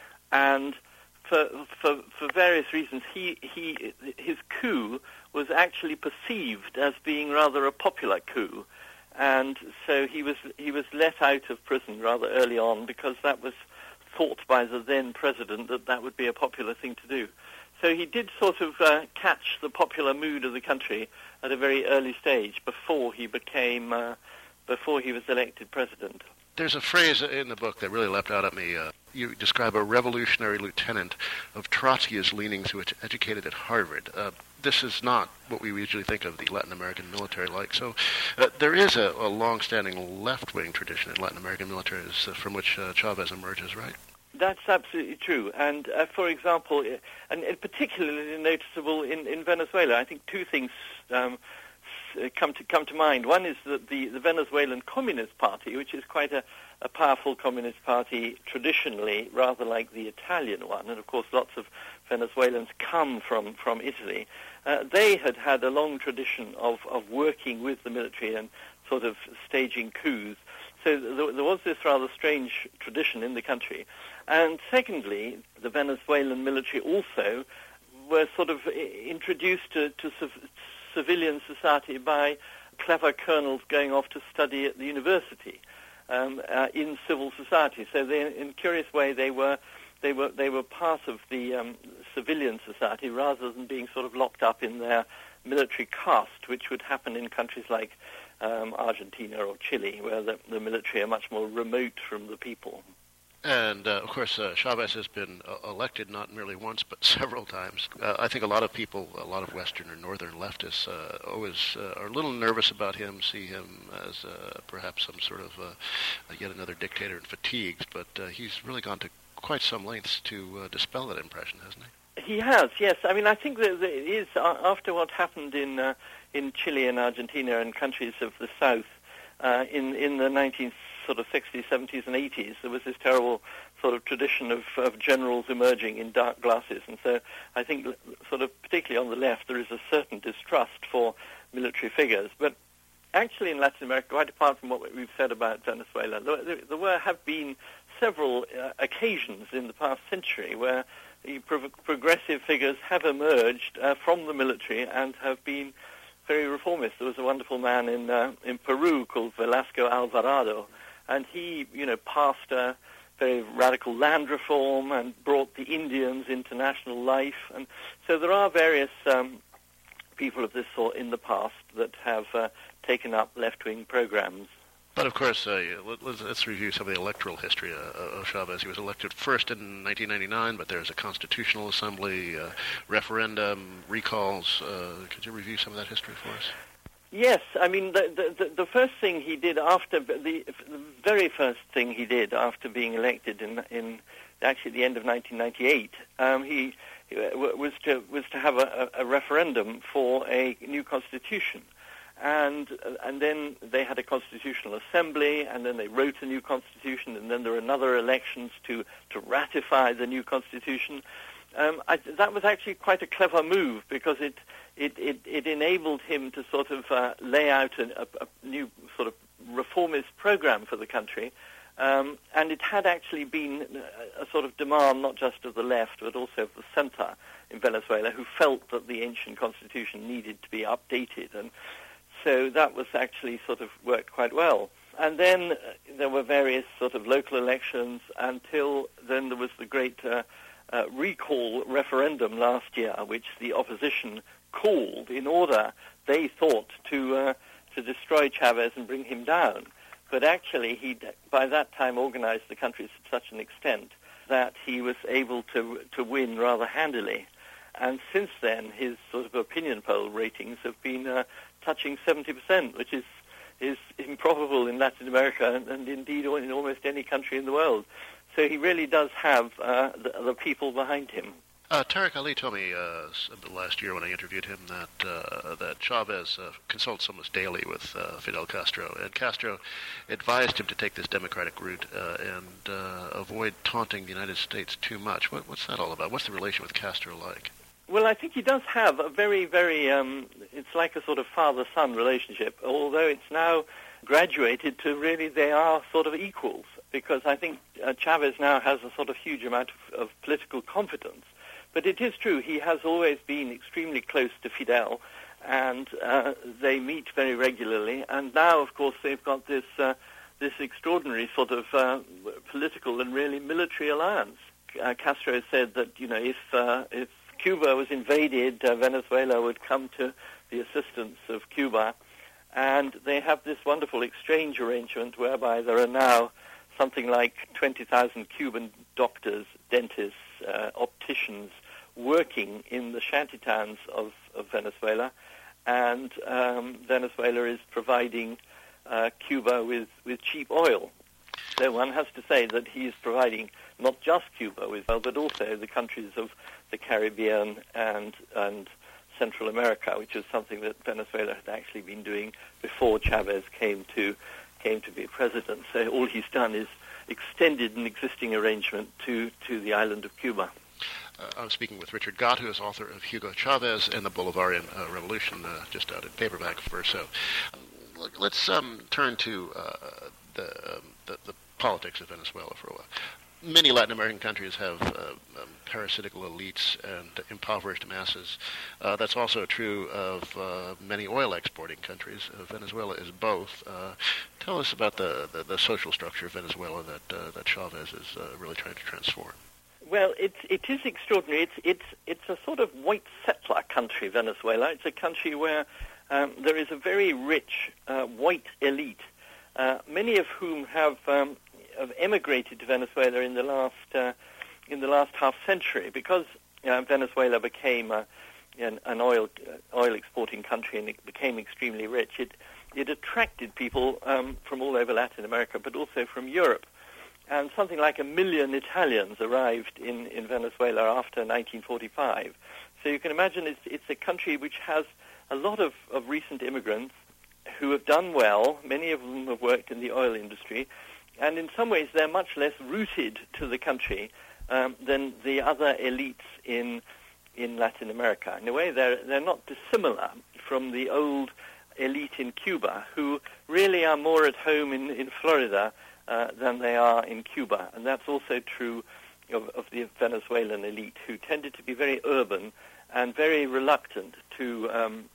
and for for, for various reasons, he he his coup was actually perceived as being rather a popular coup, and so he was he was let out of prison rather early on because that was thought by the then president that that would be a popular thing to do. So he did sort of uh, catch the popular mood of the country at a very early stage before he became, uh, before he was elected president. There's a phrase in the book that really leapt out at me. Uh, you describe a revolutionary lieutenant of Trotsky's leanings who was educated at Harvard. Uh, this is not what we usually think of the Latin American military like. So uh, there is a, a long-standing left-wing tradition in Latin American militaries uh, from which uh, Chavez emerges, right? That's absolutely true. And, uh, for example, and, and particularly noticeable in, in Venezuela, I think two things um, come to come to mind. One is that the, the Venezuelan Communist Party, which is quite a, a powerful communist party traditionally, rather like the Italian one, and of course lots of Venezuelans come from, from Italy, uh, they had had a long tradition of, of working with the military and sort of staging coups. So there, there was this rather strange tradition in the country. And secondly, the Venezuelan military also were sort of introduced to, to civ- civilian society by clever colonels going off to study at the university um, uh, in civil society. So they, in a curious way, they were they were they were part of the um, civilian society rather than being sort of locked up in their military caste, which would happen in countries like um, Argentina or Chile, where the, the military are much more remote from the people. And, uh, of course, uh, Chavez has been uh, elected not merely once, but several times. Uh, I think a lot of people, a lot of Western or Northern leftists, uh, always uh, are a little nervous about him, see him as uh, perhaps some sort of uh, yet another dictator and fatigued. But uh, he's really gone to quite some lengths to uh, dispel that impression, hasn't he? He has, yes. I mean, I think that it is, uh, after what happened in uh, in Chile and Argentina and countries of the South uh, in, in the nineteen sort of sixties, seventies, and eighties, there was this terrible sort of tradition of, of generals emerging in dark glasses. And so I think sort of particularly on the left, there is a certain distrust for military figures. But actually in Latin America, quite apart from what we've said about Venezuela, there, there were, have been several uh, occasions in the past century where the pro- progressive figures have emerged uh, from the military and have been very reformist. There was a wonderful man in uh, in Peru called Velasco Alvarado, and he, you know, passed a very radical land reform and brought the Indians into national life. And so there are various um, people of this sort in the past that have uh, taken up left-wing programs. But, of course, uh, let's, let's review some of the electoral history uh, of Chavez. He was elected first in nineteen ninety-nine, but there's a constitutional assembly, uh, referendum, recalls. Uh, could you review some of that history for us? Yes, I mean, the, the, the first thing he did after, the, the very first thing he did after being elected in, in actually the end of nineteen ninety-eight, um, he was to, was to have a, a referendum for a new constitution. And and then they had a constitutional assembly, and then they wrote a new constitution, and then there were another elections to, to ratify the new constitution. Um, I, that was actually quite a clever move because it it, it, it enabled him to sort of uh, lay out a, a, a new sort of reformist program for the country. Um, and it had actually been a, a sort of demand not just of the left but also of the center in Venezuela, who felt that the ancient constitution needed to be updated. And so that was actually sort of worked quite well. And then uh, there were various sort of local elections until then there was the great uh, uh, recall referendum last year, which the opposition called in order, they thought, to uh, to destroy Chavez and bring him down. But actually, he by that time organized the country to such an extent that he was able to to win rather handily. And since then, his sort of opinion poll ratings have been uh, touching seventy percent, which is is improbable in Latin America and, and indeed in almost any country in the world. So he really does have uh, the, the people behind him. Uh, Tariq Ali told me uh, last year when I interviewed him that uh, that Chavez uh, consults almost daily with uh, Fidel Castro, and Castro advised him to take this democratic route uh, and uh, avoid taunting the United States too much. What, what's that all about? What's the relation with Castro like? Well, I think he does have a very, very, um, it's like a sort of father-son relationship, although it's now graduated to really they are sort of equals, because I think uh, Chavez now has a sort of huge amount of, of political competence. But it is true, he has always been extremely close to Fidel, and uh, they meet very regularly. And now, of course, they've got this uh, this extraordinary sort of uh, political and really military alliance. Uh, Castro said that, you know, if uh, if Cuba was invaded, uh, Venezuela would come to the assistance of Cuba. And they have this wonderful exchange arrangement whereby there are now something like twenty thousand Cuban doctors, dentists, uh, opticians working in the shantytowns of, of Venezuela. And um, Venezuela is providing uh, Cuba with, with cheap oil. So one has to say that he is providing not just Cuba with oil, but also the countries of the Caribbean and and Central America, which is something that Venezuela had actually been doing before Chavez came to came to be president. So all he's done is extended an existing arrangement to, to the island of Cuba. Uh, I'm speaking with Richard Gott, who is author of Hugo Chavez and the Bolivarian uh, Revolution, uh, just out in paperback for so. Uh, let's um, turn to uh, the, um, the the politics of Venezuela for a while. Many Latin American countries have uh, um, parasitical elites and impoverished masses. Uh, that's also true of uh, many oil-exporting countries. Uh, Venezuela is both. Uh, tell us about the, the, the social structure of Venezuela that uh, that Chavez is uh, really trying to transform. Well, it's, it is extraordinary. It's, it's, it's a sort of white settler country, Venezuela. It's a country where um, there is a very rich uh, white elite, uh, many of whom have... Um, have emigrated to Venezuela in the last uh, in the last half century because uh, Venezuela became uh, an, an oil uh, oil exporting country and it became extremely rich. It it attracted people um, from all over Latin America, but also from Europe. And something like a million Italians arrived in, in Venezuela after nineteen forty-five. So you can imagine it's it's a country which has a lot of, of recent immigrants who have done well. Many of them have worked in the oil industry. And in some ways, they're much less rooted to the country um, than the other elites in in Latin America. In a way, they're they're not dissimilar from the old elite in Cuba, who really are more at home in in Florida uh, than they are in Cuba. And that's also true of, of the Venezuelan elite, who tended to be very urban and very reluctant to um,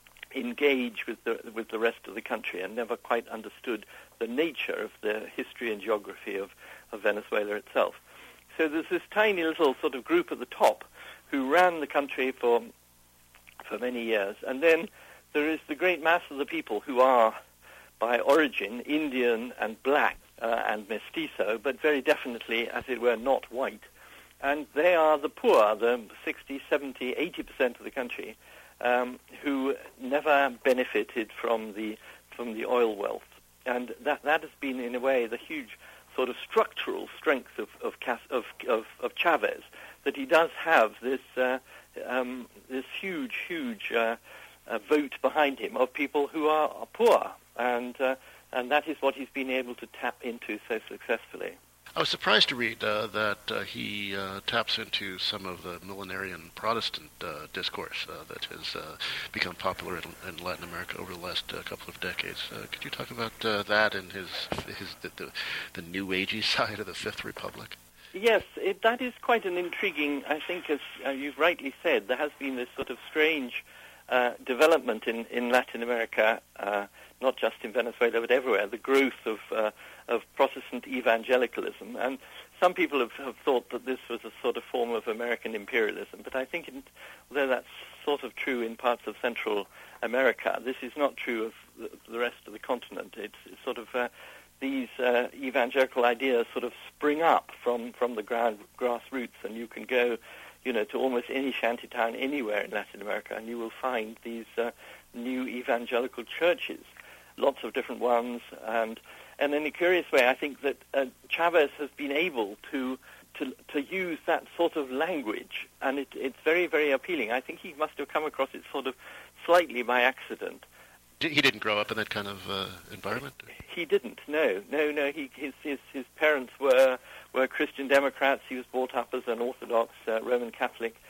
engage with the with the rest of the country, and never quite understood the nature of the history and geography of, of Venezuela itself. So there's this tiny little sort of group at the top who ran the country for for many years, and then there is the great mass of the people who are, by origin, Indian and black uh, and mestizo, but very definitely, as it were, not white. And they are the poor, the sixty, seventy, eighty percent of the country, um, who never benefited from the from the oil wealth. And that that has been, in a way, the huge sort of structural strength of of of, of, of Chavez, that he does have this uh, um, this huge, huge uh, uh, vote behind him of people who are, are poor, and uh, and that is what he's been able to tap into so successfully. I was surprised to read uh, that uh, he uh, taps into some of the millenarian Protestant uh, discourse uh, that has uh, become popular in, in Latin America over the last uh, couple of decades. Uh, could you talk about uh, that and his his the, the, the New Agey side of the Fifth Republic? Yes, it, that is quite an intriguing. I think, as uh, you've rightly said, there has been this sort of strange uh, development in, in Latin America. Uh, not just in Venezuela, but everywhere, the growth of uh, of Protestant evangelicalism. And some people have, have thought that this was a sort of form of American imperialism, but I think, in, although that's sort of true in parts of Central America, this is not true of the, the rest of the continent. It's, it's sort of uh, these uh, evangelical ideas sort of spring up from, from the ground, grassroots, and you can go, you know, to almost any shanty town anywhere in Latin America, and you will find these uh, new evangelical churches. Lots of different ones, and and in a curious way, I think that uh, Chavez has been able to, to to use that sort of language, and it, it's very, very appealing. I think he must have come across it sort of slightly by accident. He didn't grow up in that kind of uh, environment? He didn't, no. No, no, he, his, his, his parents were, were Christian Democrats. He was brought up as an Orthodox uh, Roman Catholic.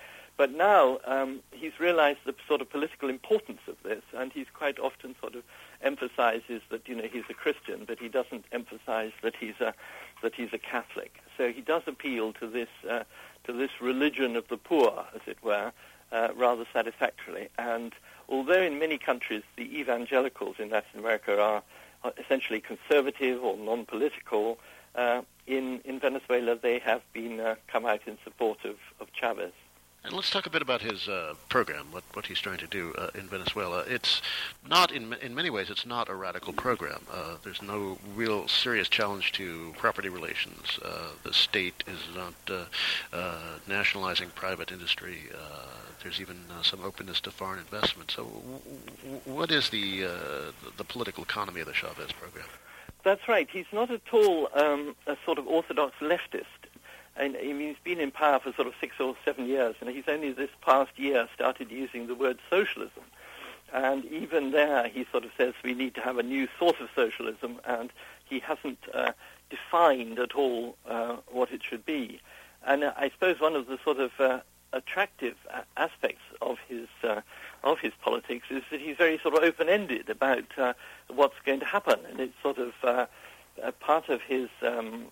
but now um, he's realized the sort of political importance of this, and he's quite often sort of emphasizes that, you know, he's a Christian, but he doesn't emphasize that he's a that he's a Catholic. So he does appeal to this uh, to this religion of the poor, as it were, uh, rather satisfactorily. And although in many countries the evangelicals in Latin America are, are essentially conservative or non-political, uh, in in Venezuela they have been uh, come out in support of, of Chavez. And let's talk a bit about his uh, program, what, what he's trying to do uh, in Venezuela. It's not, in in many ways, it's not a radical program. Uh, there's no real serious challenge to property relations. Uh, the state is not uh, uh, nationalizing private industry. Uh, there's even uh, some openness to foreign investment. So w- w- what is the, uh, the political economy of the Chavez program? That's right. He's not at all um, a sort of orthodox leftist. And I mean, he's been in power for sort of six or seven years, and he's only this past year started using the word socialism. And even there, he sort of says we need to have a new sort of socialism, and he hasn't uh, defined at all uh, what it should be. And uh, I suppose one of the sort of uh, attractive a- aspects of his uh, of his politics is that he's very sort of open-ended about uh, what's going to happen, and it's sort of uh, a part of his. Um,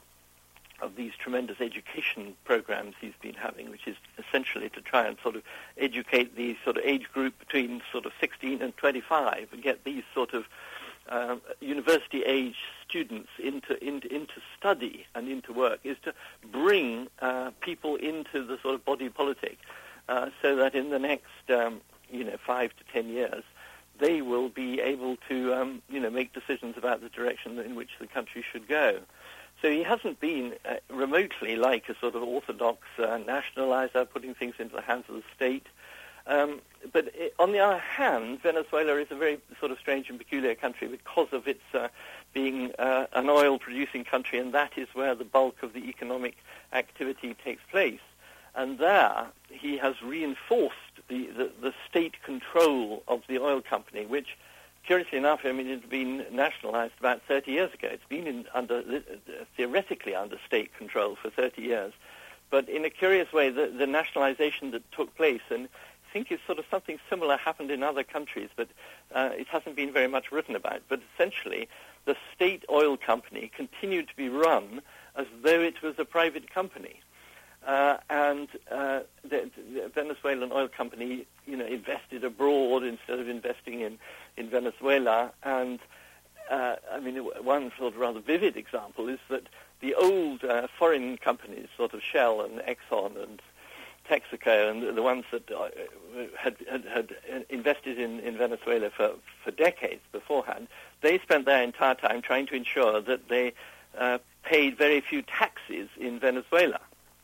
of these tremendous education programs he's been having, which is essentially to try and sort of educate the sort of age group between sort of sixteen and twenty-five and get these sort of um, university-age students into, into into study and into work, is to bring uh, people into the sort of body politic uh, so that in the next, um, you know, five to ten years, they will be able to, um, you know, make decisions about the direction in which the country should go. So he hasn't been uh, remotely like a sort of orthodox uh, nationalizer, putting things into the hands of the state. Um, but it, on the other hand, Venezuela is a very sort of strange and peculiar country because of its uh, being uh, an oil-producing country, and that is where the bulk of the economic activity takes place. And there he has reinforced the, the, the state control of the oil company, which, curiously enough, I mean, it had been nationalized about thirty years ago. It's been in under uh, theoretically under state control for thirty years. But in a curious way, the, the nationalization that took place, and I think it's sort of something similar happened in other countries, but uh, it hasn't been very much written about. But essentially, the state oil company continued to be run as though it was a private company. Uh, and uh, the, the Venezuelan oil company, you know, invested abroad instead of investing in, in Venezuela. And, uh, I mean, one sort of rather vivid example is that the old uh, foreign companies, sort of Shell and Exxon and Texaco, and the ones that uh, had, had, had invested in, in Venezuela for, for decades beforehand, they spent their entire time trying to ensure that they uh, paid very few taxes in Venezuela.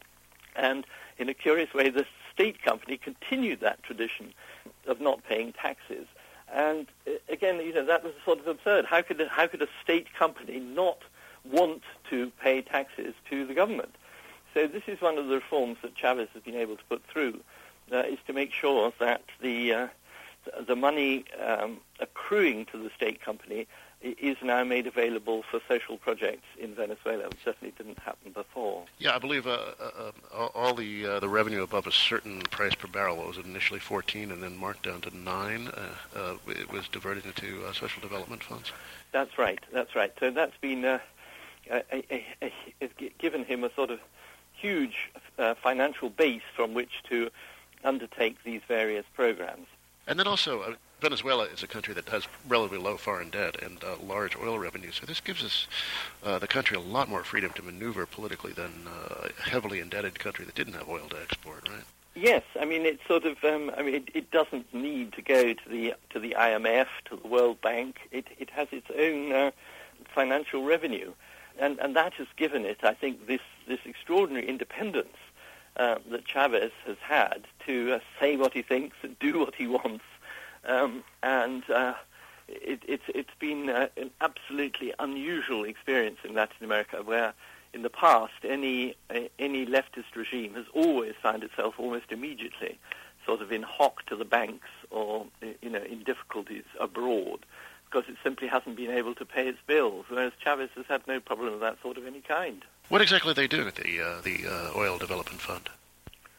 And in a curious way, the state company continued that tradition of not paying taxes. And uh, again, you know, that was sort of absurd. How could a, how could a state company not want to pay taxes to the government? So this is one of the reforms that Chavez has been able to put through, uh, is to make sure that the uh, the money um, accruing to the state company is now made available for social projects in Venezuela, which certainly didn't happen before. Yeah, I believe uh, uh, all the uh, the revenue above a certain price per barrel, was initially fourteen and then marked down to nine, uh, uh, it was diverted into uh, social development funds? That's right, that's right. So that's been uh, a, a, a, a, given him a sort of huge uh, financial base from which to undertake these various programs. And then also, uh, Venezuela is a country that has relatively low foreign debt and uh, large oil revenues, so this gives us, uh, the country, a lot more freedom to maneuver politically than uh, a heavily indebted country that didn't have oil to export, right? Yes, I mean, it's sort of, um, I mean, it, it doesn't need to go to the to the I M F, to the World Bank. It, it has its own uh, financial revenue, and, and that has given it, I think, this, this extraordinary independence uh, that Chavez has had to uh, say what he thinks and do what he wants. Um, and uh, it, it's it's been uh, an absolutely unusual experience in Latin America, where in the past any uh, any leftist regime has always found itself almost immediately sort of in hock to the banks or you know in difficulties abroad because it simply hasn't been able to pay its bills, whereas Chavez has had no problem of that sort of any kind. What exactly are they doing at the uh, the uh, Oil Development Fund?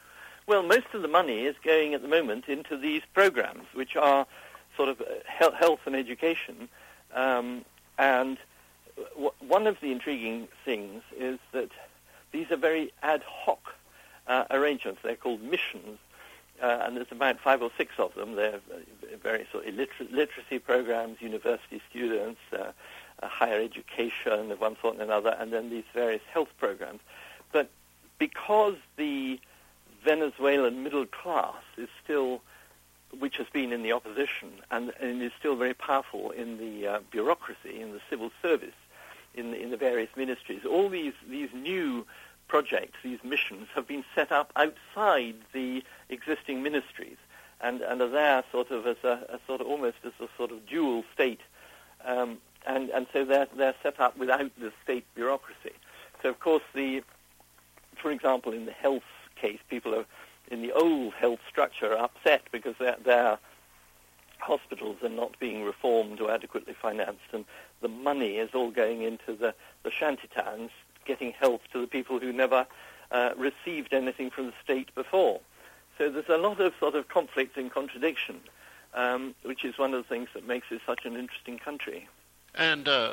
Well, most of the money is going at the moment into these programs, which are sort of uh, health and education. Um, and w- one of the intriguing things is that these are very ad hoc uh, arrangements. They're called missions, uh, and there's about five or six of them. They're various sort of illiter- literacy programs, university students, uh, uh, higher education of one sort and another, and then these various health programs. But because the Venezuelan middle class is still, which has been in the opposition, and, and is still very powerful in the uh, bureaucracy, in the civil service, in the, in the various ministries, all these, these new projects, these missions, have been set up outside the existing ministries, and, and are there sort of as a, a sort of almost as a sort of dual state, um, and, and so they're, they're set up without the state bureaucracy. So, of course, the, for example, in the health case, people are in the old health structure are upset because their, their hospitals are not being reformed or adequately financed, and the money is all going into the, the shantytowns, getting health to the people who never uh, received anything from the state before. So there's a lot of sort of conflict and contradiction, um, which is one of the things that makes it such an interesting country. And uh,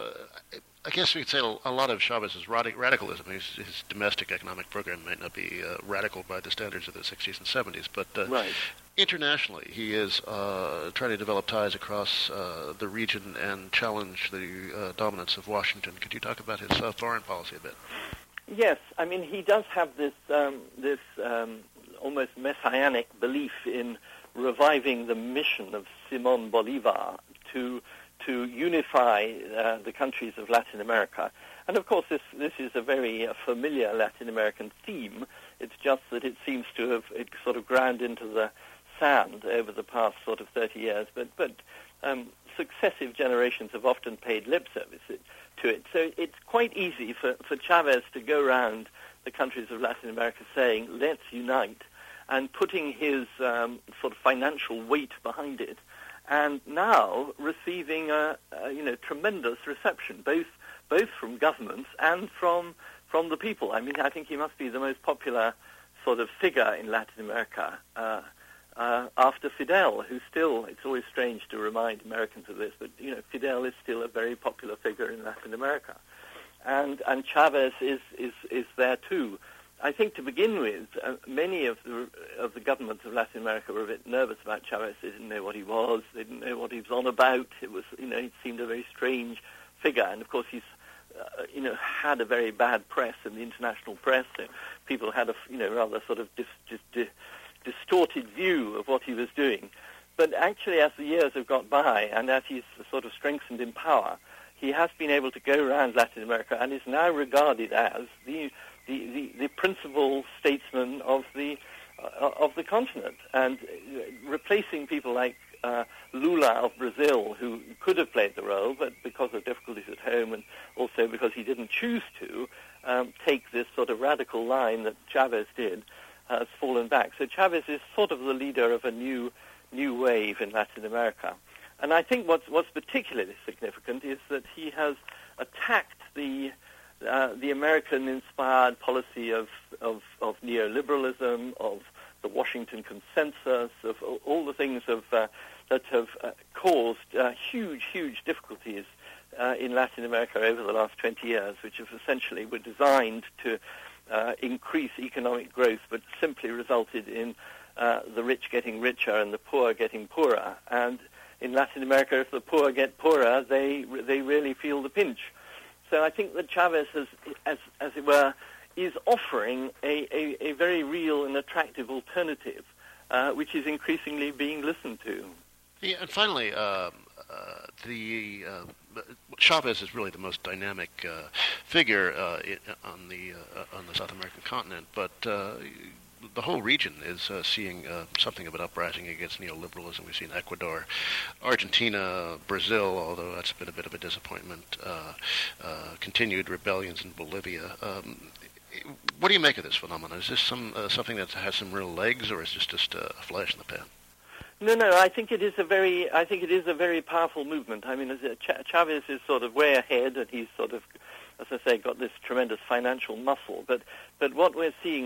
I guess we could say a lot of Chavez's radicalism, his, his domestic economic program might not be uh, radical by the standards of the sixties and seventies, but uh, right. internationally he is uh, trying to develop ties across uh, the region and challenge the uh, dominance of Washington. Could you talk about his uh, foreign policy a bit? Yes, I mean, he does have this, um, this um, almost messianic belief in reviving the mission of Simón Bolívar to to unify uh, the countries of Latin America. And of course this, this is a very uh, familiar Latin American theme. It's just that it seems to have it sort of ground into the sand over the past sort of thirty years. But, but um, successive generations have often paid lip service it, to it. So it's quite easy for, for Chavez to go around the countries of Latin America saying, let's unite, and putting his um, sort of financial weight behind it, and now receiving a, a you know tremendous reception, both both from governments and from from the people. I mean, I think he must be the most popular sort of figure in Latin America uh, uh, after Fidel, who still, it's always strange to remind Americans of this, but you know Fidel is still a very popular figure in Latin America, and and Chavez is is is there too. I think to begin with, uh, many of the of the governments of Latin America were a bit nervous about Chavez. They didn't know what he was. They didn't know what he was on about. It was, you know, it seemed a very strange figure. And of course, he's, uh, you know, had a very bad press in the international press. So people had a, you know, rather sort of dis, dis, dis, distorted view of what he was doing. But actually, as the years have got by, and as he's sort of strengthened in power, he has been able to go around Latin America and is now regarded as the The, the, the principal statesman of the uh, of the continent, and replacing people like uh, Lula of Brazil, who could have played the role, but because of difficulties at home and also because he didn't choose to um, take this sort of radical line that Chavez did, uh, has fallen back. So Chavez is sort of the leader of a new new wave in Latin America, and I think what's what's particularly significant is that he has attacked the Uh, the American-inspired policy of, of, of neoliberalism, of the Washington Consensus, of all the things of, uh, that have uh, caused uh, huge, huge difficulties uh, in Latin America over the last twenty years, which have essentially were designed to uh, increase economic growth, but simply resulted in uh, the rich getting richer and the poor getting poorer. And in Latin America, if the poor get poorer, they they really feel the pinch. So I think that Chavez, has, as, as it were, is offering a, a, a very real and attractive alternative, uh, which is increasingly being listened to. Yeah, and finally, um, uh, the uh, Chavez is really the most dynamic uh, figure uh, on the uh, on the South American continent, but uh, the whole region is uh, seeing uh, something of an uprising against neoliberalism. We've seen Ecuador, Argentina, Brazil, although that's been a bit of a disappointment, uh, uh, continued rebellions in Bolivia. Um, what do you make of this phenomenon? Is this some uh, something that has some real legs, or is this just a flash in the pan? No, no. I think it is a very, I think it is a very powerful movement. I mean, as a Ch- Chavez is sort of way ahead, and he's sort of, as I say, got this tremendous financial muscle. But, but what we're seeing is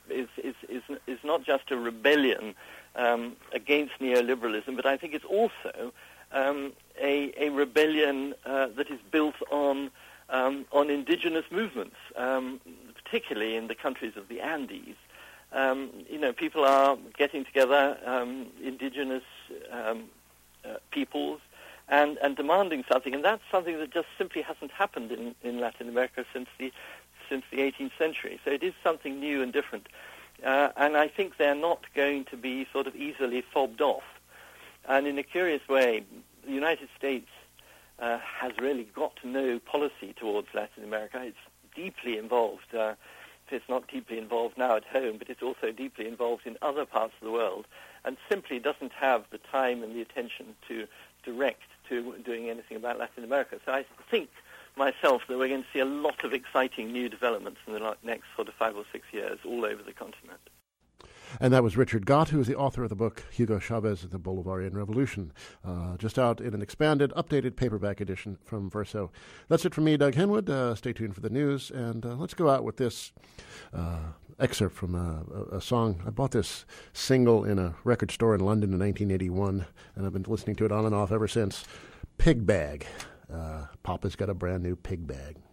is is is, is not just a rebellion um, against neoliberalism, but I think it's also um, a, a rebellion uh, that is built on um, on indigenous movements, um, particularly in the countries of the Andes. Um, you know, people are getting together, um, indigenous um, uh, peoples, and, and demanding something, and that's something that just simply hasn't happened in, in Latin America since the since the eighteenth century. So it is something new and different, uh, and I think they're not going to be sort of easily fobbed off. And in a curious way, the United States uh, has really got no policy towards Latin America. It's deeply involved. Uh, It's not deeply involved now at home, but it's also deeply involved in other parts of the world, and simply doesn't have the time and the attention to direct to doing anything about Latin America. So I think myself that we're going to see a lot of exciting new developments in the next sort of five or six years all over the continent. And that was Richard Gott, who is the author of the book Hugo Chavez and the Bolivarian Revolution, uh, just out in an expanded, updated paperback edition from Verso. That's it from me, Doug Henwood. Uh, stay tuned for the news, and uh, let's go out with this uh, excerpt from a, a, a song. I bought this single in a record store in London in nineteen eighty-one, and I've been listening to it on and off ever since. Pig Bag. Uh, Papa's got a brand new pig bag.